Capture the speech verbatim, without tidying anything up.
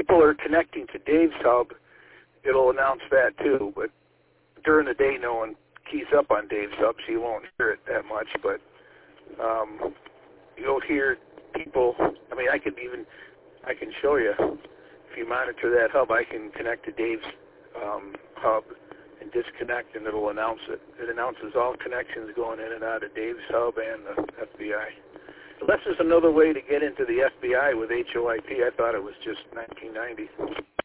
people are connecting to Dave's hub, it'll announce that too. But during the day, no one keys up on Dave's hub, so you won't hear it that much. But um, you'll hear people. I mean, I could even, I can show you. If you monitor that hub, I can connect to Dave's um, hub and disconnect, and it'll announce it. It announces all connections going in and out of Dave's hub and the F B I. Unless there's another way to get into the F B I with H O I P, I thought it was just nineteen ninety.